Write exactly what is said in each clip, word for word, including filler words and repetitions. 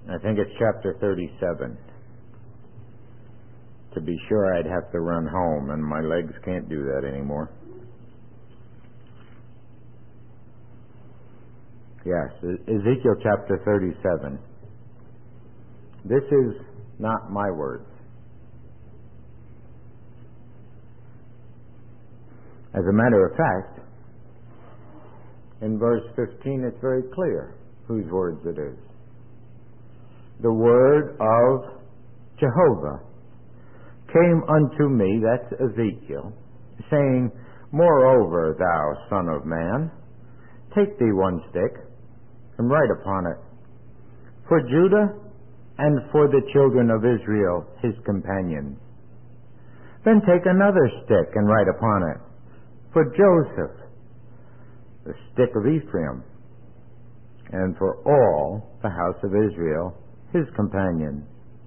I think it's chapter thirty-seven. To be sure, I'd have to run home, and my legs can't do that anymore. Yes, Ezekiel chapter thirty-seven. This is not my words. As a matter of fact, in verse fifteen it's very clear whose words it is. The word of Jehovah came unto me, that's Ezekiel, saying, Moreover, thou son of man, take thee one stick, and write upon it, for Judah and for the children of Israel, his companions. Then take another stick, and write upon it, for Joseph, the stick of Ephraim, and for all the house of Israel, his companions.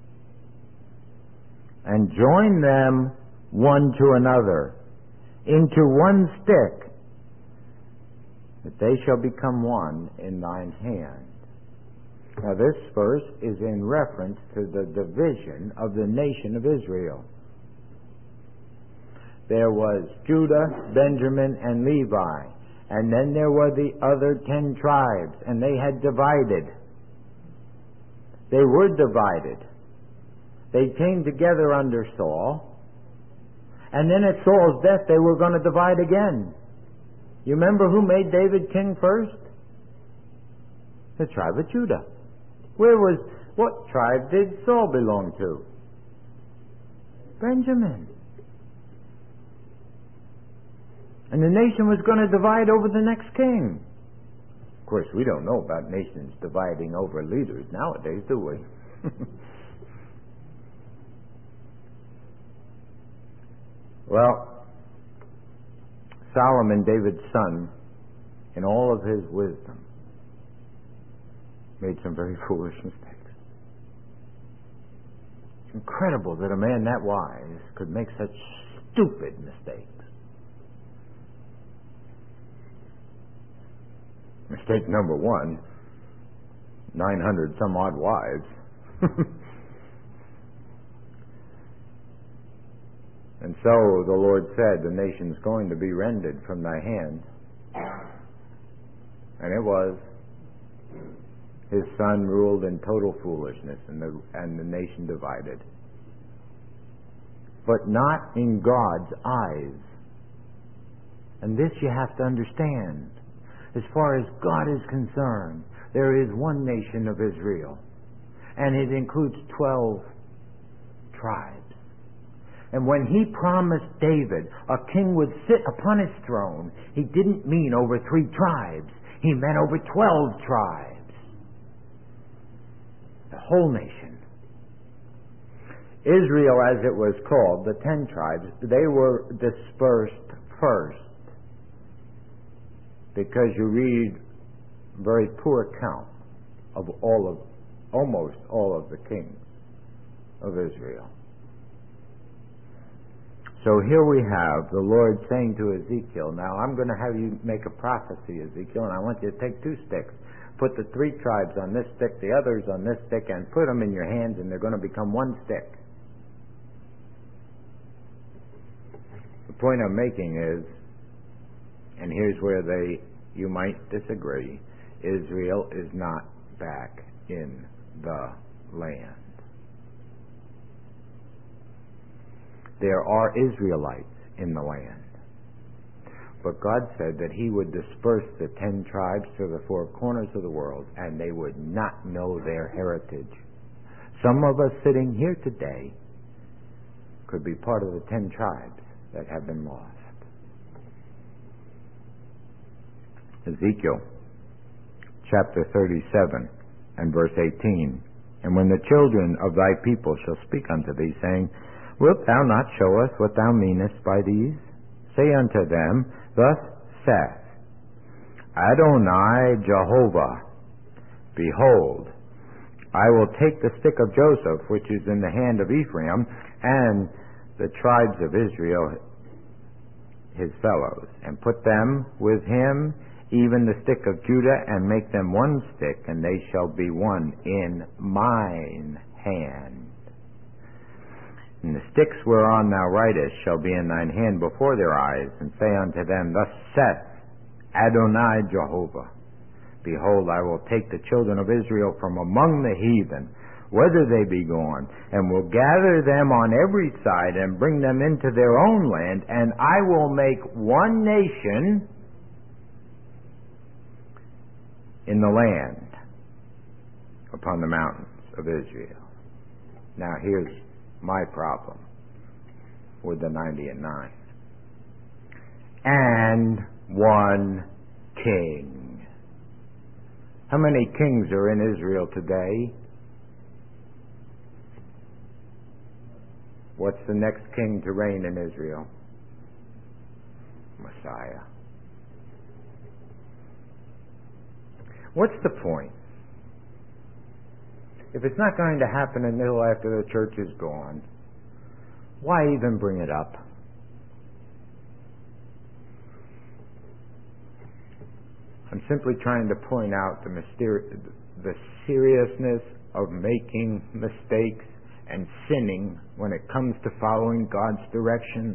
And join them one to another into one stick, that they shall become one in thine hand. Now this verse is in reference to the division of the nation of Israel. There was Judah, Benjamin, and Levi, and then there were the other ten tribes, and they had divided. They were divided. They came together under Saul, and then at Saul's death they were going to divide again. You remember who made David king first? The tribe of Judah. Where was, what tribe did Saul belong to? Benjamin. And the nation was going to divide over the next king. Of course, we don't know about nations dividing over leaders nowadays, do we? Well, Solomon, David's son, in all of his wisdom, made some very foolish mistakes. It's incredible that a man that wise could make such stupid mistakes. Mistake number one, nine hundred some odd wives. And so the Lord said, the nation's going to be rended from thy hand. And it was. His son ruled in total foolishness, and the, and the nation divided. But not in God's eyes. And this you have to understand. As far as God is concerned, there is one nation of Israel, and it includes twelve tribes. And when he promised David a king would sit upon his throne, he didn't mean over three tribes. He meant over twelve tribes. The whole nation. Israel, as it was called, the ten tribes, they were dispersed first. Because you read a very poor account of all of, almost all of the kings of Israel. So here we have the Lord saying to Ezekiel, now I'm going to have you make a prophecy, Ezekiel, and I want you to take two sticks. Put the three tribes on this stick, the others on this stick, and put them in your hands, and they're going to become one stick. The point I'm making is, and here's where they, you might disagree, Israel is not back in the land. There are Israelites in the land. But God said that he would disperse the ten tribes to the four corners of the world, and they would not know their heritage. Some of us sitting here today could be part of the ten tribes that have been lost. Ezekiel chapter thirty-seven and verse eighteen. And when the children of thy people shall speak unto thee, saying, Wilt thou not show us what thou meanest by these? Say unto them, Thus saith Adonai Jehovah, Behold, I will take the stick of Joseph, which is in the hand of Ephraim, and the tribes of Israel, his fellows, and put them with him even the stick of Judah, and make them one stick, and they shall be one in mine hand. And the sticks whereon thou writest shall be in thine hand before their eyes, and say unto them, Thus saith Adonai Jehovah, Behold, I will take the children of Israel from among the heathen, whither they be gone, and will gather them on every side, and bring them into their own land, and I will make one nation in the land upon the mountains of Israel. Now here's my problem with the ninety and nine. And one king. How many kings are in Israel today? What's the next king to reign in Israel? Messiah. What's the point? If it's not going to happen until after the church is gone, why even bring it up? I'm simply trying to point out the, mysteri- the seriousness of making mistakes and sinning when it comes to following God's direction.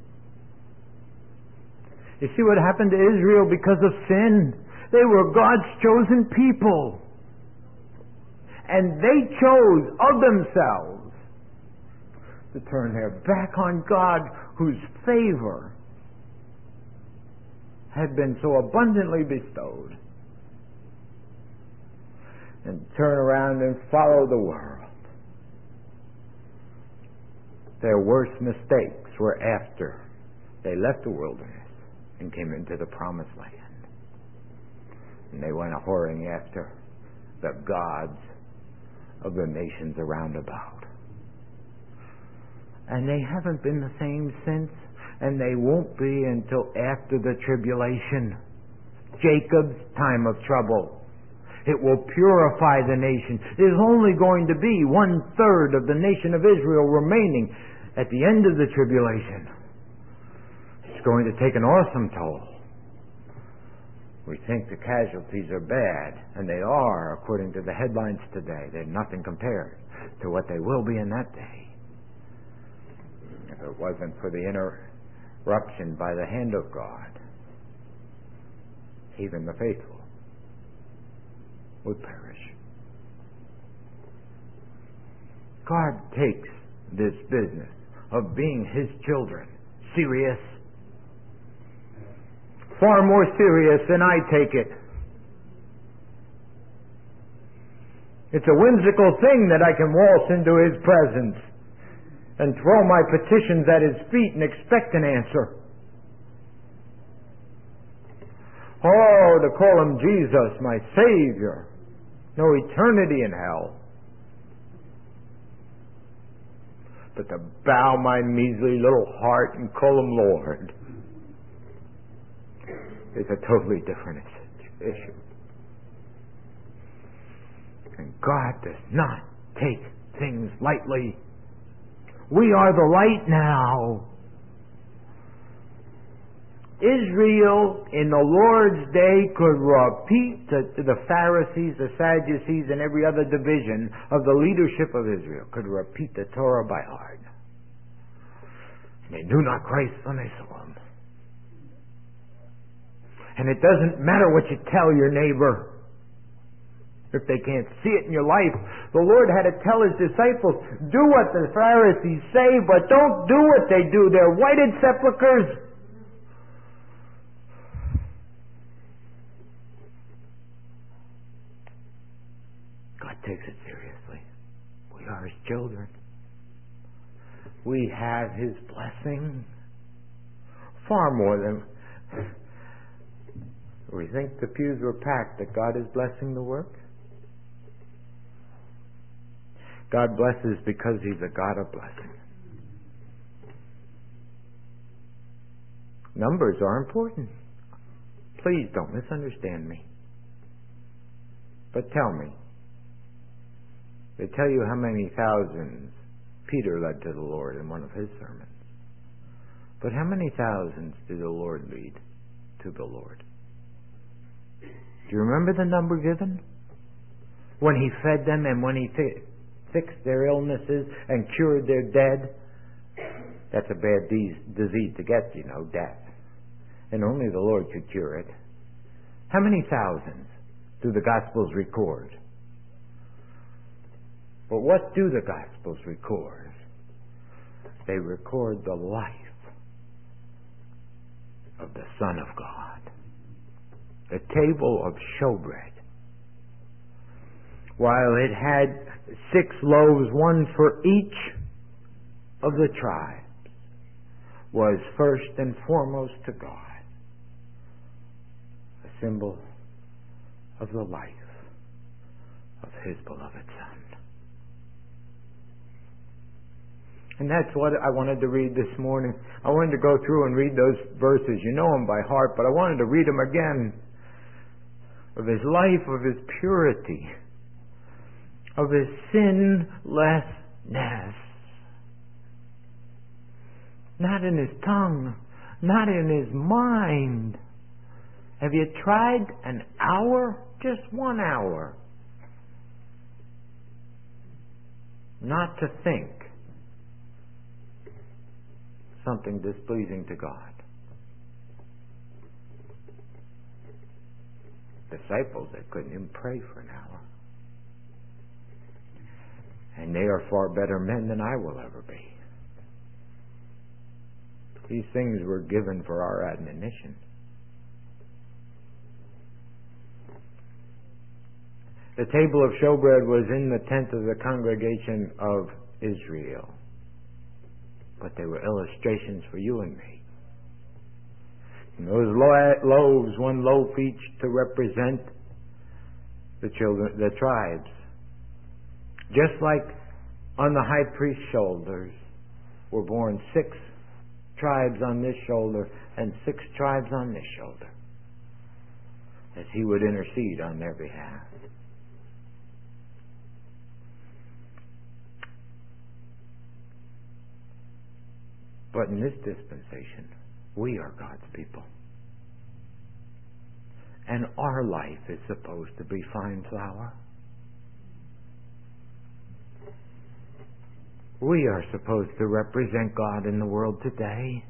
You see what happened to Israel because of sin? They were God's chosen people. And they chose of themselves to turn their back on God, whose favor had been so abundantly bestowed, and turn around and follow the world. Their worst mistakes were after they left the wilderness and came into the promised land. And they went a-whoring after the gods of the nations around about. And they haven't been the same since, and they won't be until after the tribulation. Jacob's time of trouble. It will purify the nation. There's only going to be one third of the nation of Israel remaining at the end of the tribulation. It's going to take an awesome toll. We think the casualties are bad, and they are, according to the headlines today. They're nothing compared to what they will be in that day. If it wasn't for the interruption by the hand of God, even the faithful would perish. God takes this business of being His children serious. Far more serious than I take it. It's a whimsical thing that I can waltz into His presence and throw my petitions at His feet and expect an answer. Oh, to call Him Jesus, my Savior. No eternity in hell. But to bow my measly little heart and call Him Lord is a totally different issue. And God does not take things lightly. We are the light now. Israel in the Lord's day could repeat the, the Pharisees, the Sadducees, and every other division of the leadership of Israel could repeat the Torah by heart. They knew not Christ when they saw Him. And it doesn't matter what you tell your neighbor if they can't see it in your life. The Lord had to tell His disciples, do what the Pharisees say, but don't do what they do. They're whited sepulchres. God takes it seriously. We are His children. We have His blessing far more than we think the pews were packed that God is blessing the work. God blesses because He's a God of blessing. Numbers are important. Please don't misunderstand me. But tell me, they tell you how many thousands Peter led to the Lord in one of his sermons. But how many thousands did the Lord lead to the Lord? Do you remember the number given? When he fed them and when he fi- fixed their illnesses and cured their dead. That's a bad de- disease to get, you know, death. And only the Lord could cure it. How many thousands do the Gospels record? But what do the Gospels record? They record the life of the Son of God. The table of showbread. While it had six loaves, one for each of the tribes, was first and foremost to God a symbol of the life of His beloved Son. And that's what I wanted to read this morning. I wanted to go through and read those verses. You know them by heart, but I wanted to read them again. Of His life, of His purity, of His sinlessness. Not in His tongue, not in His mind. Have you tried an hour? Just one hour. Not to think something displeasing to God. Disciples that couldn't even pray for an hour. And they are far better men than I will ever be. These things were given for our admonition. The table of showbread was in the tent of the congregation of Israel. But they were illustrations for you and me. And those lo- loaves, one loaf each to represent the children, the tribes. Just like on the high priest's shoulders were born six tribes on this shoulder and six tribes on this shoulder, as he would intercede on their behalf. But in this dispensation, we are God's people. And our life is supposed to be fine flour. We are supposed to represent God in the world today.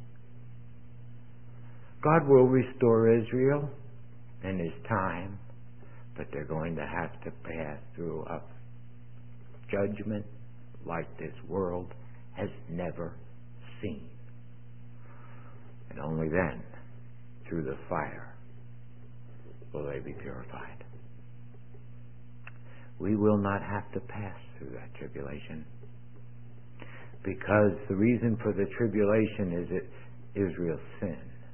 God will restore Israel in His time, but they're going to have to pass through a judgment like this world has never seen. And only then, through the fire, will they be purified. We will not have to pass through that tribulation, because the reason for the tribulation is it Israel's sin.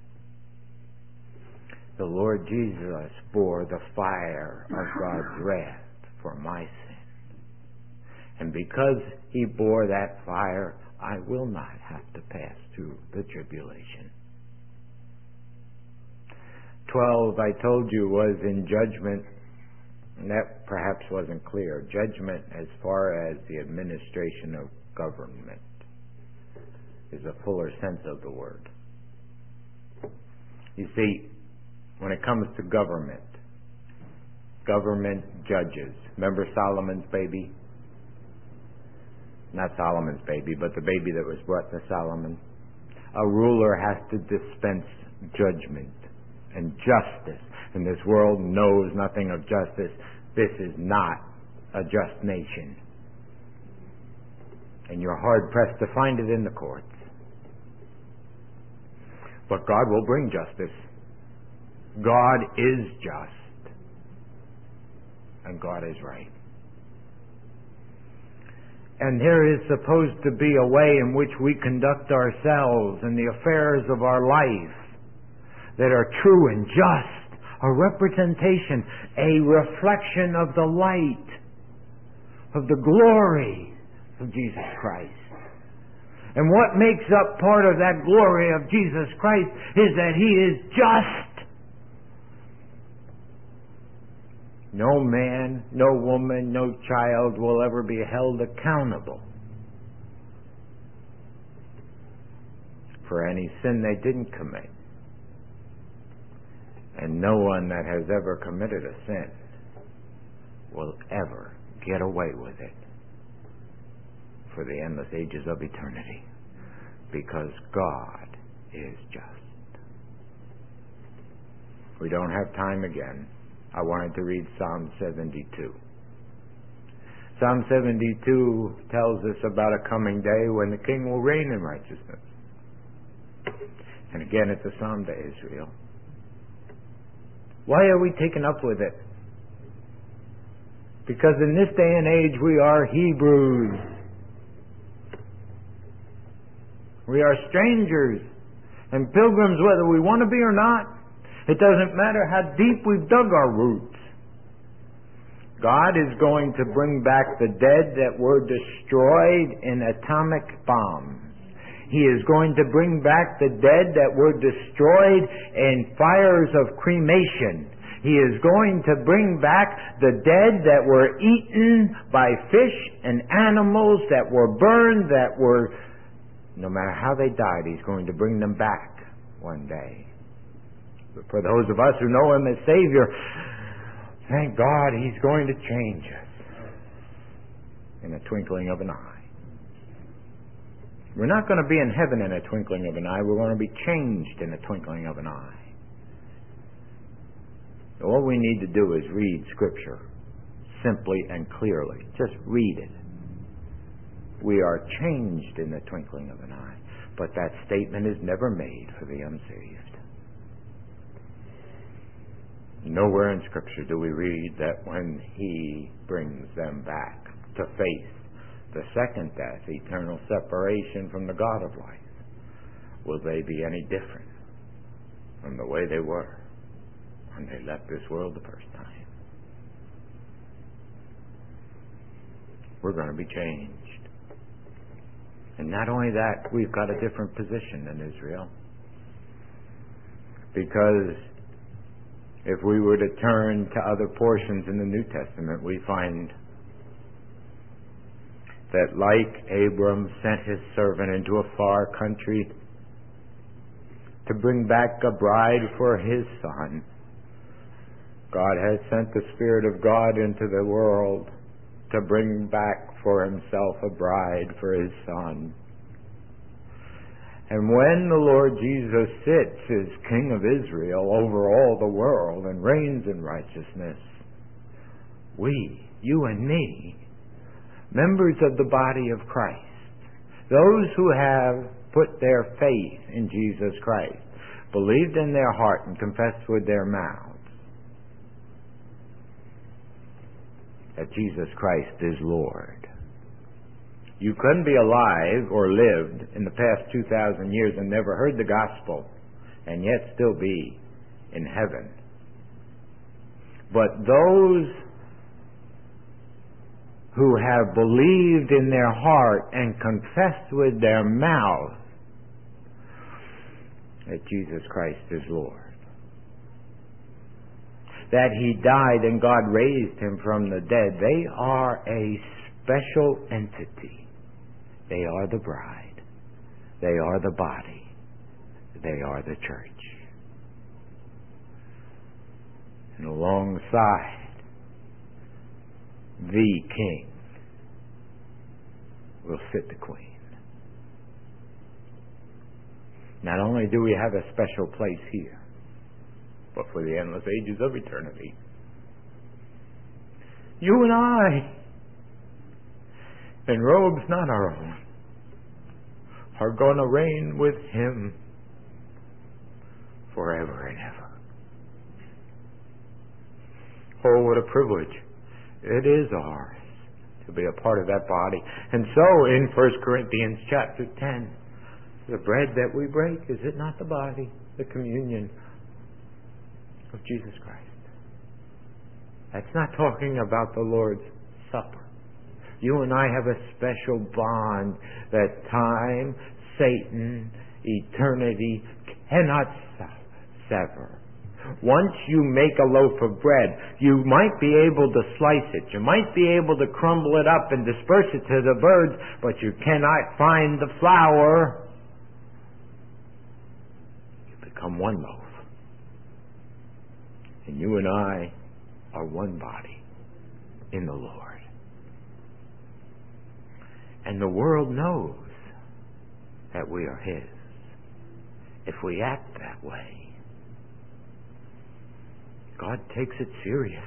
The Lord Jesus bore the fire of God's wrath for my sin. And because He bore that fire, I will not have to pass through the tribulation. Twelve, I told you, was in judgment, and that perhaps wasn't clear. Judgment as far as the administration of government is a fuller sense of the word. You see, when it comes to government, government judges. Remember Solomon's baby? Not Solomon's baby, but the baby that was brought to Solomon. A ruler has to dispense judgment and justice. And this world knows nothing of justice. This is not a just nation. And you're hard-pressed to find it in the courts. But God will bring justice. God is just. And God is right. And there is supposed to be a way in which we conduct ourselves and the affairs of our life that are true and just, a representation, a reflection of the light, of the glory of Jesus Christ. And what makes up part of that glory of Jesus Christ is that He is just. No man, no woman, no child will ever be held accountable for any sin they didn't commit. And no one that has ever committed a sin will ever get away with it for the endless ages of eternity, because God is just. We don't have time again. I wanted to read Psalm seventy-two. Psalm seventy-two tells us about a coming day when the king will reign in righteousness. And again, it's a psalm to Israel. Why are we taken up with it? Because in this day and age we are Hebrews. We are strangers and pilgrims whether we want to be or not. It doesn't matter how deep we've dug our roots. God is going to bring back the dead that were destroyed in atomic bombs. He is going to bring back the dead that were destroyed in fires of cremation. He is going to bring back the dead that were eaten by fish and animals, that were burned, that were... No matter how they died, He's going to bring them back one day. But for those of us who know Him as Savior, thank God He's going to change us in a twinkling of an eye. We're not going to be in heaven in a twinkling of an eye. We're going to be changed in a twinkling of an eye. All we need to do is read Scripture simply and clearly. Just read it. We are changed in the twinkling of an eye. But that statement is never made for the unsaved. Nowhere in Scripture do we read that when He brings them back to face the second death, eternal separation from the God of life, will they be any different from the way they were when they left this world the first time. We're going to be changed. And not only that, we've got a different position than Israel. Because if we were to turn to other portions in the New Testament, we find that like Abram sent his servant into a far country to bring back a bride for his son, God has sent the Spirit of God into the world to bring back for Himself a bride for His Son. And when the Lord Jesus sits as King of Israel over all the world and reigns in righteousness, we, you and me, members of the body of Christ, those who have put their faith in Jesus Christ, believed in their heart and confessed with their mouths that Jesus Christ is Lord. You couldn't be alive or lived in the past two thousand years and never heard the gospel and yet still be in heaven. But those who have believed in their heart and confessed with their mouth that Jesus Christ is Lord, that He died and God raised Him from the dead, they are a special entity. They are the bride. They are the body. They are the church. And alongside the King will sit the Queen. Not only do we have a special place here, but for the endless ages of eternity, you and I, in robes not our own, are going to reign with Him forever and ever. Oh, what a privilege it is ours to be a part of that body. And so in First Corinthians chapter ten, the bread that we break, is it not the body, the communion of Jesus Christ? That's not talking about the Lord's Supper. You and I have a special bond that time, Satan, eternity cannot sever. Once you make a loaf of bread, you might be able to slice it. You might be able to crumble it up and disperse it to the birds, but you cannot find the flour. You become one loaf. And you and I are one body in the Lord. And the world knows that we are His. If we act that way, God takes it serious.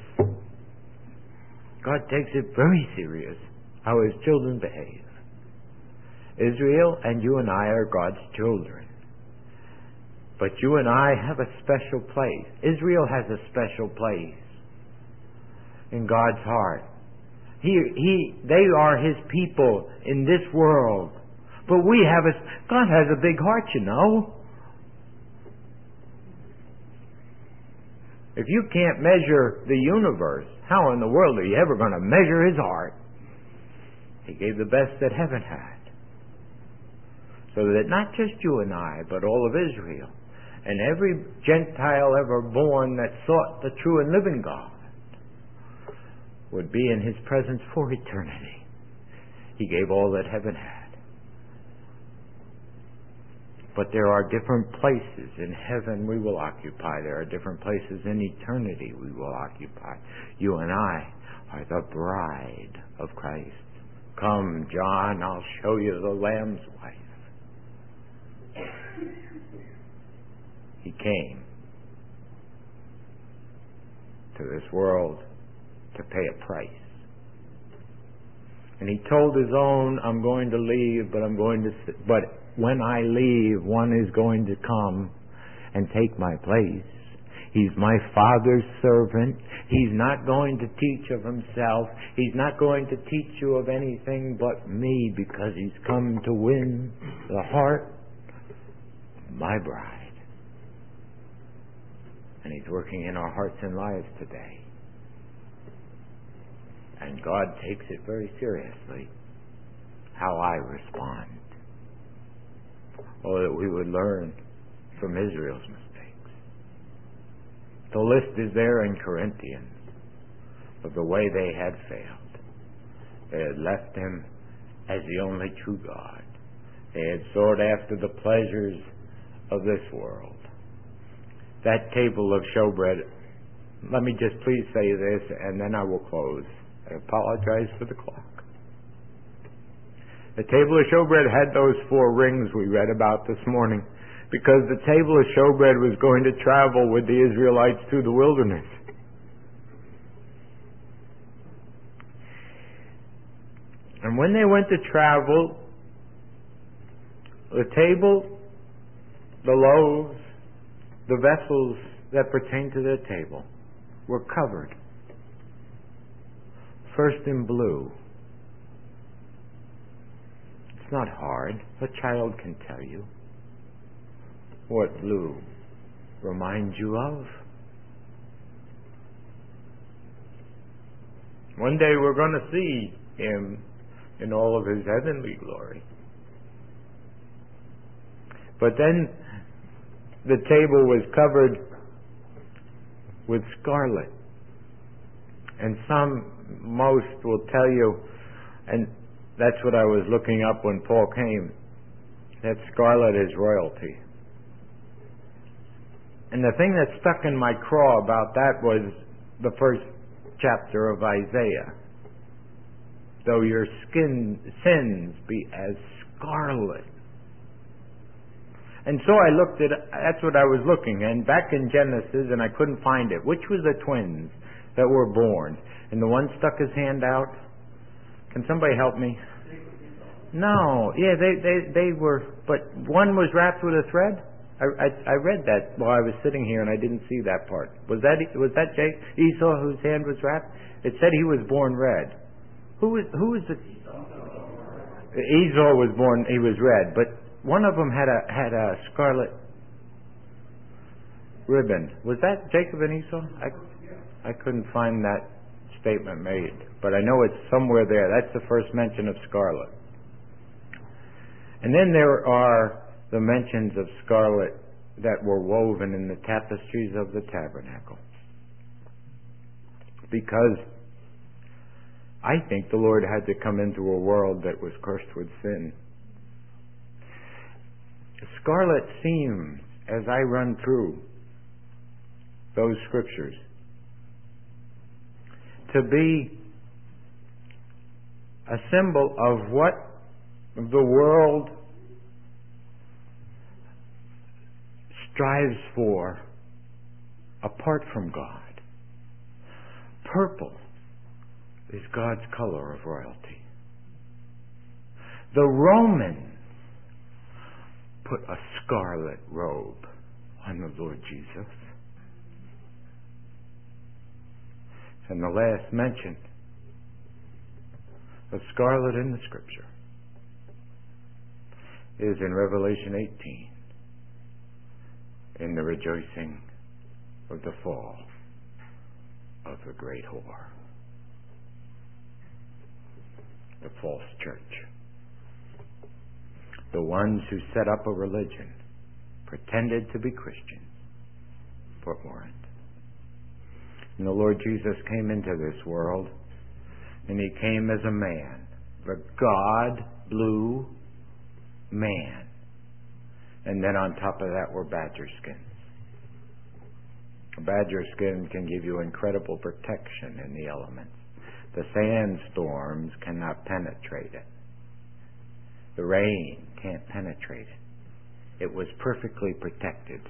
God takes it very serious how His children behave. Israel and you and I are God's children. But you and I have a special place. Israel has a special place in God's heart. He, he, they are His people in this world. But we have a, God has a big heart, you know. If you can't measure the universe, how in the world are you ever going to measure His heart? He gave the best that heaven had. So that not just you and I, but all of Israel, and every Gentile ever born that sought the true and living God, would be in His presence for eternity. He gave all that heaven had. But there are different places in heaven we will occupy. There are different places in eternity we will occupy. You and I are the bride of Christ. Come, John, I'll show you the Lamb's wife. He came to this world to pay a price. And He told His own, I'm going to leave, but I'm going to sit, but when I leave, one is going to come and take my place. He's my Father's servant. He's not going to teach of Himself. He's not going to teach you of anything but me, because He's come to win the heart of my bride. And He's working in our hearts and lives today. And God takes it very seriously how I respond. Oh, that we would learn from Israel's mistakes. The list is there in Corinthians of the way they had failed. They had left Him as the only true God. They had sought after the pleasures of this world. That table of showbread, let me just please say this, and then I will close. I apologize for the clock. The table of showbread had those four rings we read about this morning, because the table of showbread was going to travel with the Israelites through the wilderness. And when they went to travel, the table, the loaves, the vessels that pertain to the table were covered. First in blue. It's not hard. A child can tell you what blue reminds you of. One day we're going to see Him in all of His heavenly glory. But then the table was covered with scarlet. And some, most will tell you, and that's what I was looking up when Paul came, that scarlet is royalty. And the thing that stuck in my craw about that was the first chapter of Isaiah. Though your skin sins be as scarlet. And so I looked at, that's what I was looking, and back in Genesis, and I couldn't find it. Which was the twins that were born? And the one stuck his hand out? Can somebody help me? No, yeah, they, they, they were, but one was wrapped with a thread? I, I, I read that while I was sitting here and I didn't see that part. Was that, was that Jake, Esau whose hand was wrapped? It said he was born red. Who was, who was the, Esau was born, he was red, but one of them had a, had a scarlet ribbon. Was that Jacob and Esau? I, I couldn't find that statement made, but I know it's somewhere there. That's the first mention of scarlet. And then there are the mentions of scarlet that were woven in the tapestries of the tabernacle. Because I think the Lord had to come into a world that was cursed with sin. Scarlet seems, as I run through those scriptures, to be a symbol of what the world strives for apart from God. Purple is God's color of royalty. The Romans put a scarlet robe on the Lord Jesus. And the last mention of scarlet in the Scripture is in Revelation eighteen, in the rejoicing of the fall of the great whore, the false church. The ones who set up a religion, pretended to be Christians, but weren't. And the Lord Jesus came into this world, and He came as a man, the God-blue man. And then on top of that were badger skins. A badger skin can give you incredible protection in the elements. The sandstorms cannot penetrate it. The rain can't penetrate it. It was perfectly protected.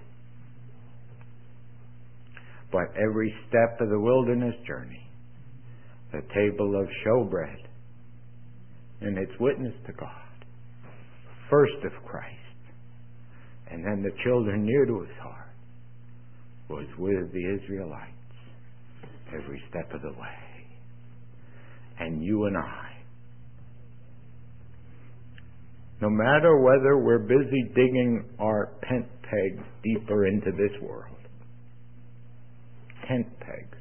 But every step of the wilderness journey, the table of showbread and its witness to God, first of Christ, and then the children near to His heart, was with the Israelites every step of the way. And you and I, no matter whether we're busy digging our tent pegs deeper into this world, tent pegs,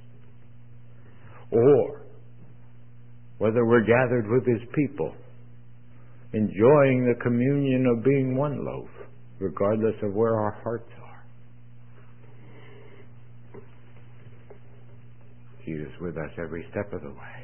or whether we're gathered with His people, enjoying the communion of being one loaf, regardless of where our hearts are, He is with us every step of the way.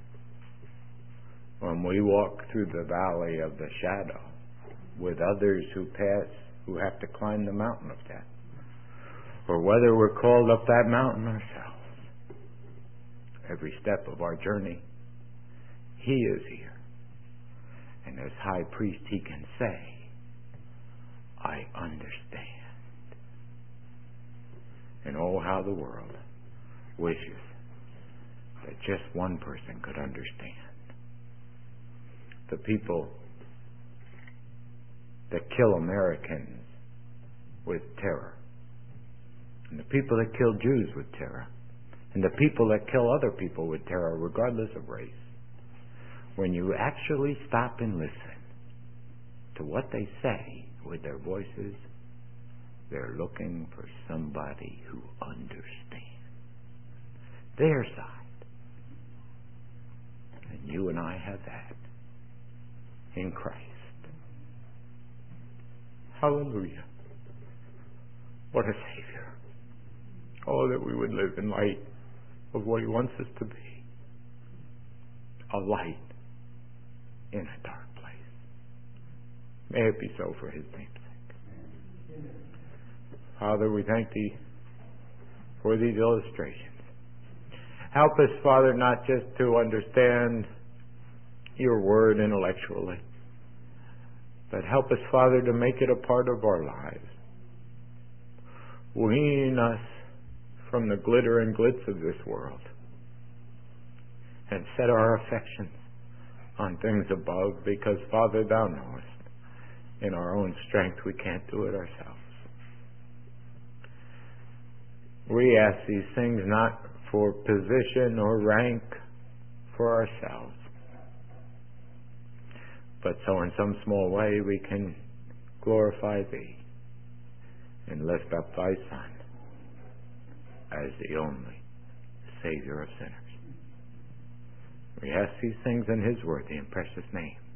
When we walk through the valley of the shadow with others who pass, who have to climb the mountain of death, or whether we're called up that mountain ourselves, every step of our journey, He is here. And as high priest, He can say, I understand. And oh, how the world wishes that just one person could understand. The people that kill Americans with terror, and the people that kill Jews with terror, and the people that kill other people with terror, regardless of race, when you actually stop and listen to what they say with their voices, they're looking for somebody who understands their side. And you and I have that in Christ. Hallelujah. What a Savior. Oh, that we would live in light of what He wants us to be. A light in a dark place. May it be so for His name's sake. Father, we thank Thee for these illustrations. Help us, Father, not just to understand Your Word intellectually, but help us, Father, to make it a part of our lives. Wean us from the glitter and glitz of this world and set our affections on things above, because, Father, Thou knowest, in our own strength we can't do it ourselves. We ask these things not for position or rank for ourselves, but so in some small way we can glorify Thee and lift up Thy Son as the only Savior of sinners. We ask these things in His worthy and precious name.